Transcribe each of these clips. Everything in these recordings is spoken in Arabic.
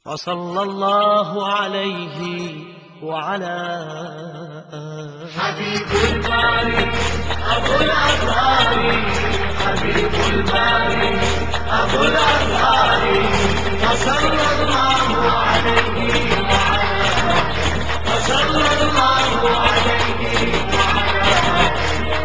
وصلى الله عليه وعلى حبيب الباري أبو الأطهار، حبيب الباري أبو الأطهار، وصلى الله عليه وعلى، وصلى الله عليه وعلى.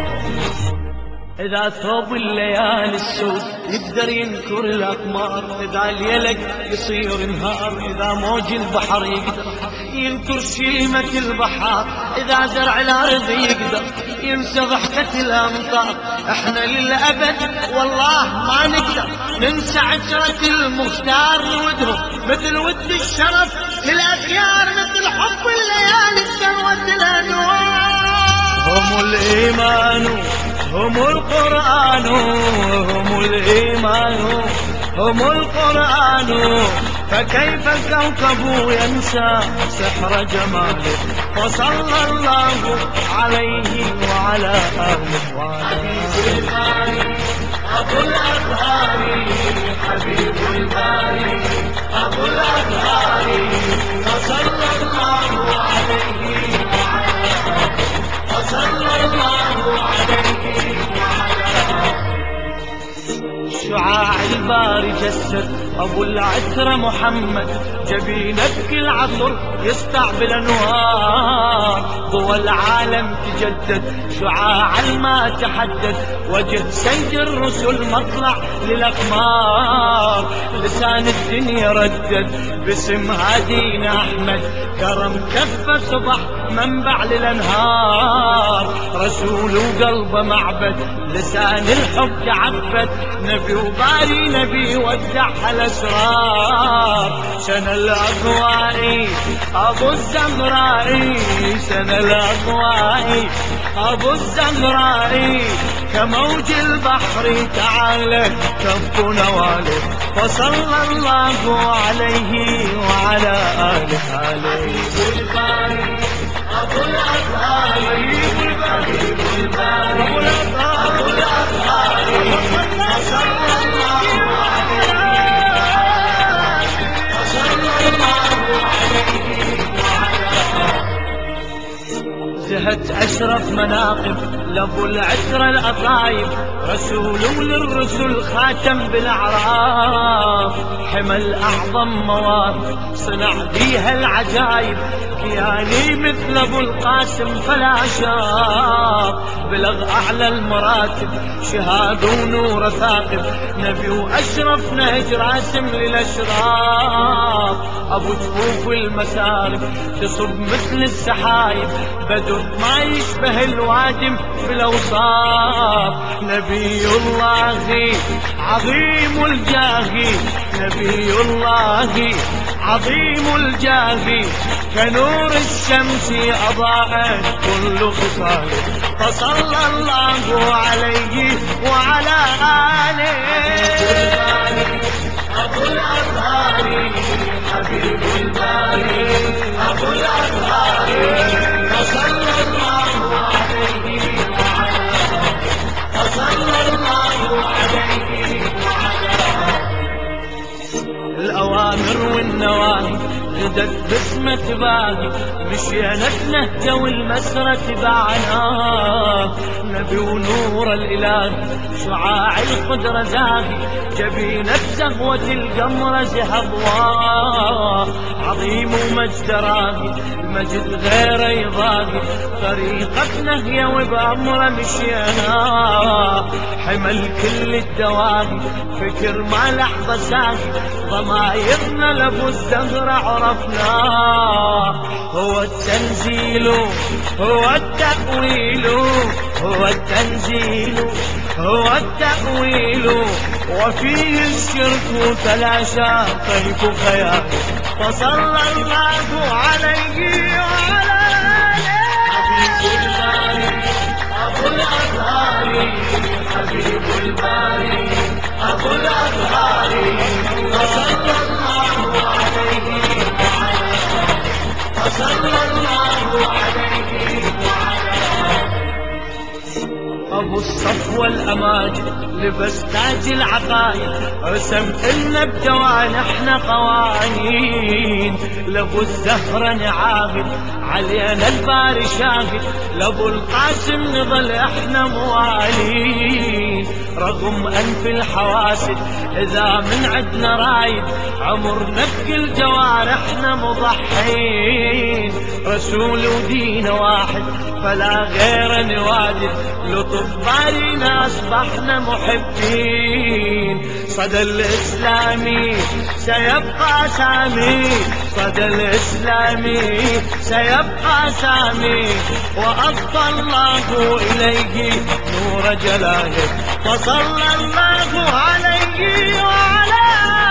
إذا ثوب الليالي السود يقدر ينكر الأقمار، إذا الليلك يصير نهار، إذا موج البحر يقدر ينكر شيمة البحار، إذا زرع الأرض يقدر ينسى ضحكة الأمطار. إحنا للأبد والله ما نقدر ننسى عشرة المختار، نودهم مثل ود الشرف للأخيار، مثل حب الليالي ثروة الأنوار. هم الإيمان هم القرآن، هم الإيمان هم القرآن، فكيف الكوكب ينسى سحر جماله، وصلى الله عليه وعلى آله وعلى. حبيب الباري أبو الأطهار، حبيب الباري أبو الأطهار، وصلى الله عليه وعلى، وصلى الله عليه وعلى. شعاع الباري جسد أبو العترة محمد، جبينك العصر يسطع بالأنوار، ضوى العالم تجدد شعاع ما تحدد، وجه سيد الرسل مطلع للأقمار، لسان الدنيا ردد باسم هادينا أحمد، كرم كفه صبح منبع للأنهار، رسول وقلبه معبد لسان الحب تعبد، نبي وباري نبي ودع الأسرار. سنة الأضواء أبو الزمراء، سنة الأضواء أبو الزمراء، كموج البحر تعالى كف نواله، وصلى الله عليه وعلى آله. حبيب الباري أبو الأطهار، حبيب الباري أبو الأطهار، وصلى الله عليه وعلى، وصلى الله عليه وعلى. زهت أشرف مناقب لأبو العترة الأطايب، رسول وللرسل خاتم بالأعراب، حمل أعظم مواهب صنع بيها العجايب، كياني مثل أبو القاسم فلا شاب، بلغ أعلى المراتب شهاد ونور ثاقب، نبي وأشرف نهج راسم للأشرار، أبو جفوف المسارب تصب مثل السحايب، بدر ما يشبه الوادم في الأوصاف، نبي الله عظيم الجاه، نبي الله عظيم الجاه، كنور الشمس أضاءت كل خصاله، فصلى الله عليه وعلى آله. أبو الأطهار، حبيب الباري أبو الأطهار، وصلى الله عليه وعلى، وصلى الله عليه وعلى. الأوامر والنواهي غدت باسمة باهي، مشينا بنهجة والمسرة تبعناه، نبي ونور الإله شعاع القدرة زاهي، جبينة زهوة القمر زهضواه، عظيم ومجد راهي المجد غير يضاهي، طريقتنا هي وبأمره مشينا، حمل كل الدواهي فكر ما لحظة ساهي، ضمايرنا لابو الزهرة عرفناه، هو التنزيل هو التأويل، هو التنزيل هو التأويل، وفيه الشرك تلاشى طيف خياله، فصلى الله عليه وعلى حبيب آله. الباري أبو الأطهار، حبيب الباري أبو الأطهار، وصلى الله عليه وعلى، وصلى الله عليه وعلى. وابو الصفوة الاماجد لبس تاج العقايد رسم لنا بجوانحنا قوانين لابو الزهرة نعابد علينا الباري شاهد لابو القاسم نظل احنا موالين رغم انف الحواسد اذا من عدنا رايد عمرنا بكل جوارحنا مضحين رسول ودين واحد فلا غير نواجد لطف بارينا اصبحنا محبين صدى الاسلامي سيبقى سامي صدى الاسلامي سيبقى سامي واضفى الله اليه نور جلاله وصلى الله عليه وعلى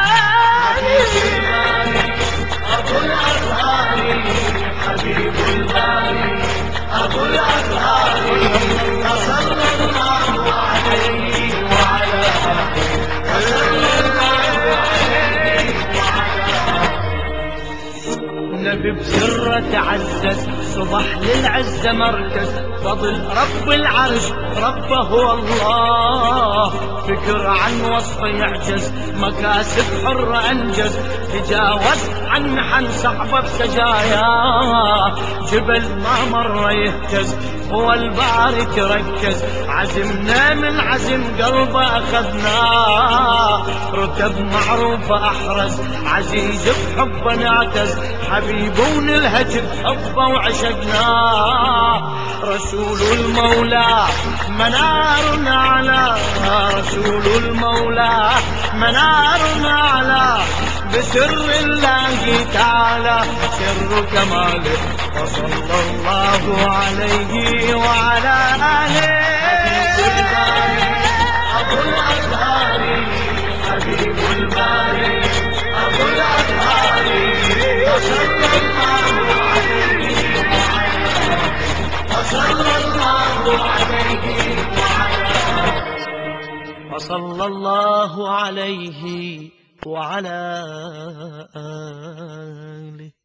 آله أبو الأزهار حبيب الباري أبو الأزهار وصلى الله عليه وعلى آله وصلى الله عليه وعلى نبي بسره تعزز صبح للعزة مركز فضل رب العرش ربه هو الله فكر عن وصفه يعجز مكاسب حر أنجز تجاوز عن محن صعبة بسجايا جبل ما مر يهتز هو الباري تركز عزمنا من عزم قلبه أخذناه رتب معروفة أحرز عزيز بحبه نعتز حبيب ونلهج بحبه وعشقناه رسول المولى منار على رسول المولى منار على بسر الله تعالى سر كماله وصلى الله عليه وعلى آله أبو الأزهار حبيب الباري أبو الأزهار وصلى الله عليه وصلى الله عليه وصلى الله عليه وعلى آله